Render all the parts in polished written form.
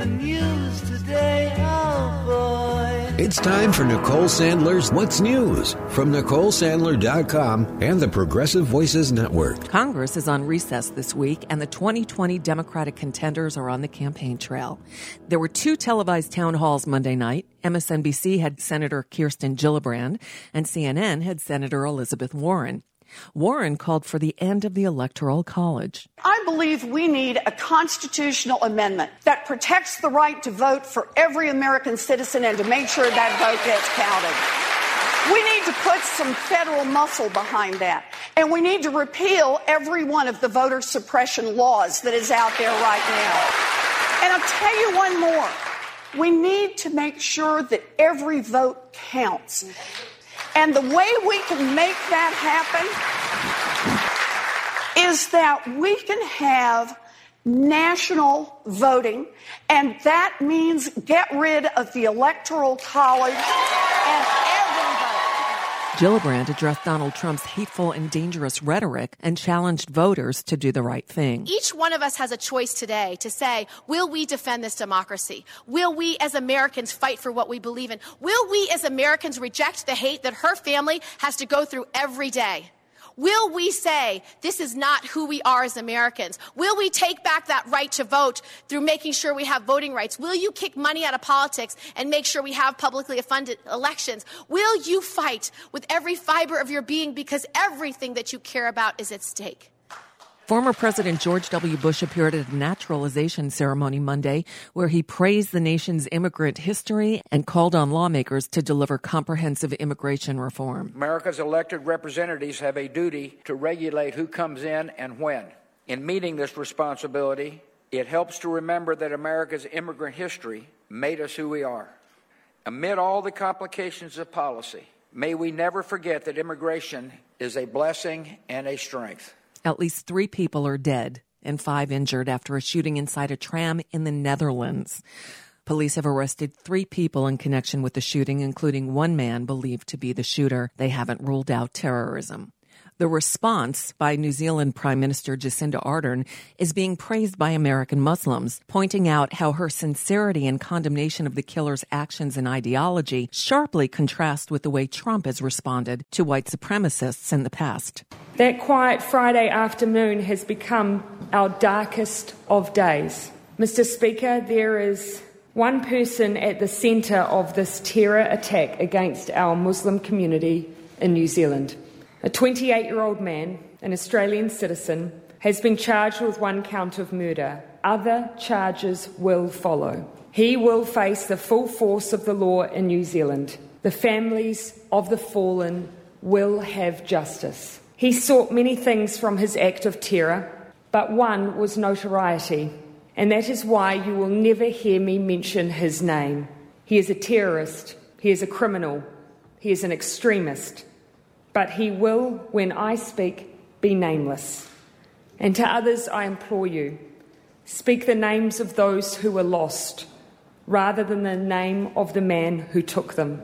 the news today, oh boy. It's time for Nicole Sandler's What's News from NicoleSandler.com and the Progressive Voices Network. Congress is on recess this week, and the 2020 Democratic contenders are on the campaign trail. There were 2 televised town halls Monday night. MSNBC had Senator Kirsten Gillibrand, and CNN had Senator Elizabeth Warren. Warren called for the end of the Electoral College. I believe we need a constitutional amendment that protects the right to vote for every American citizen and to make sure that vote gets counted. We need to put some federal muscle behind that. And we need to repeal every one of the voter suppression laws that is out there right now. And I'll tell you one more. We need to make sure that every vote counts. And the way we can make that happen is that we can have national voting, and that means get rid of the Electoral College and every vote. Gillibrand addressed Donald Trump's hateful and dangerous rhetoric and challenged voters to do the right thing. Each one of us has a choice today to say, will we defend this democracy? Will we as Americans fight for what we believe in? Will we as Americans reject the hate that her family has to go through every day? Will we say this is not who we are as Americans? Will we take back that right to vote through making sure we have voting rights? Will you kick money out of politics and make sure we have publicly funded elections? Will you fight with every fiber of your being because everything that you care about is at stake? Former President George W. Bush appeared at a naturalization ceremony Monday where he praised the nation's immigrant history and called on lawmakers to deliver comprehensive immigration reform. America's elected representatives have a duty to regulate who comes in and when. In meeting this responsibility, it helps to remember that America's immigrant history made us who we are. Amid all the complications of policy, may we never forget that immigration is a blessing and a strength. At least 3 people are dead and 5 injured after a shooting inside a tram in the Netherlands. Police have arrested 3 people in connection with the shooting, including one man believed to be the shooter. They haven't ruled out terrorism. The response by New Zealand Prime Minister Jacinda Ardern is being praised by American Muslims, pointing out how her sincerity and condemnation of the killer's actions and ideology sharply contrast with the way Trump has responded to white supremacists in the past. That quiet Friday afternoon has become our darkest of days. Mr. Speaker, there is one person at the centre of this terror attack against our Muslim community in New Zealand. A 28-year-old man, an Australian citizen, has been charged with 1 count of murder. Other charges will follow. He will face the full force of the law in New Zealand. The families of the fallen will have justice. He sought many things from his act of terror, but one was notoriety, and that is why you will never hear me mention his name. He is a terrorist. He is a criminal. He is an extremist. But he will, when I speak, be nameless. And to others I implore you, speak the names of those who were lost, rather than the name of the man who took them.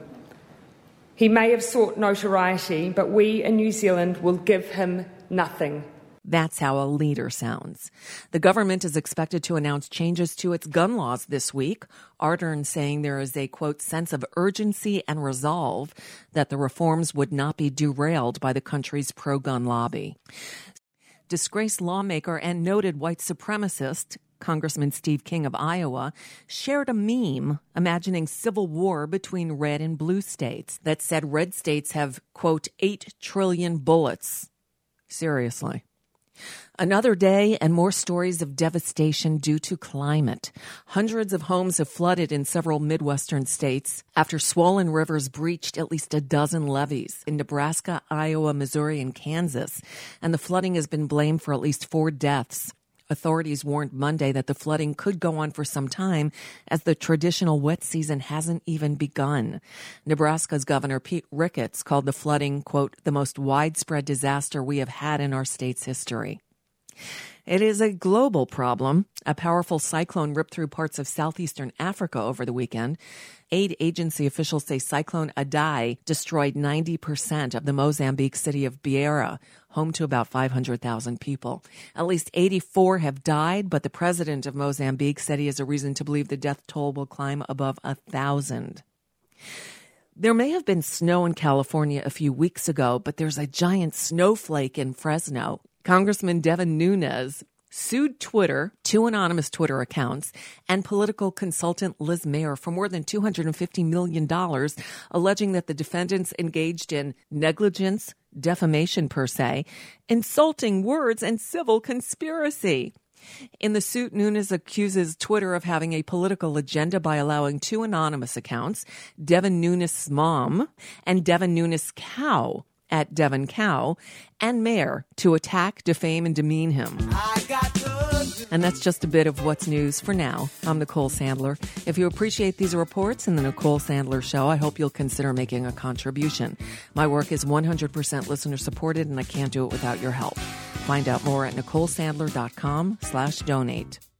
He may have sought notoriety, but we in New Zealand will give him nothing. That's how a leader sounds. The government is expected to announce changes to its gun laws this week. Ardern saying there is a, quote, sense of urgency and resolve that the reforms would not be derailed by the country's pro-gun lobby. Disgraced lawmaker and noted white supremacist Congressman Steve King of Iowa shared a meme imagining civil war between red and blue states that said red states have, quote, 8 trillion bullets. Seriously. Another day and more stories of devastation due to climate. Hundreds of homes have flooded in several Midwestern states after swollen rivers breached at least a dozen levees in Nebraska, Iowa, Missouri, and Kansas. And the flooding has been blamed for at least 4 deaths. Authorities warned Monday that the flooding could go on for some time as the traditional wet season hasn't even begun. Nebraska's Governor Pete Ricketts called the flooding, quote, the most widespread disaster we have had in our state's history. It is a global problem. A powerful cyclone ripped through parts of southeastern Africa over the weekend. Aid agency officials say Cyclone Idai destroyed 90% of the Mozambique city of Beira. home to about 500,000 people. At least 84 have died, but the president of Mozambique said he has a reason to believe the death toll will climb above 1,000. There may have been snow in California a few weeks ago, but there's a giant snowflake in Fresno. Congressman Devin Nunes sued Twitter, 2 anonymous Twitter accounts, and political consultant Liz Mayer for more than $250 million, alleging that the defendants engaged in negligence, defamation per se, insulting words, and civil conspiracy. In the suit, Nunes accuses Twitter of having a political agenda by allowing 2 anonymous accounts, Devin Nunes' mom and Devin Nunes' cow, at Devin Cow, and Mayer, to attack, defame, and demean him. And that's just a bit of what's news for now. I'm Nicole Sandler. If you appreciate these reports and the Nicole Sandler Show, I hope you'll consider making a contribution. My work is 100% listener supported, and I can't do it without your help. Find out more at NicoleSandler.com/donate.